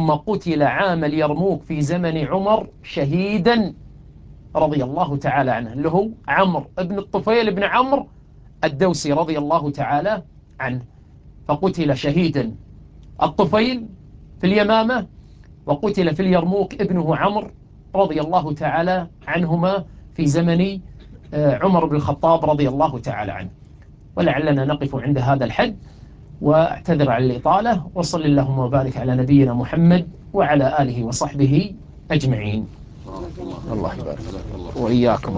ثم قتل عام اليرموك في زمن عمر شهيدا رضي الله تعالى عنه، اللي هو عمرو بن الطفيل بن عمرو الدوسي رضي الله تعالى عنه. فقتل شهيدا الطفيل في اليمامة، وقتل في اليرموك ابنه عمرو رضي الله تعالى عنهما في زمن عمر بن الخطاب رضي الله تعالى عنه. ولعلنا نقف عند هذا الحد، واعتذر عن الإطالة، وصل اللهم وبارك على نبينا محمد وعلى آله وصحبه أجمعين. الله يبارك وإياكم.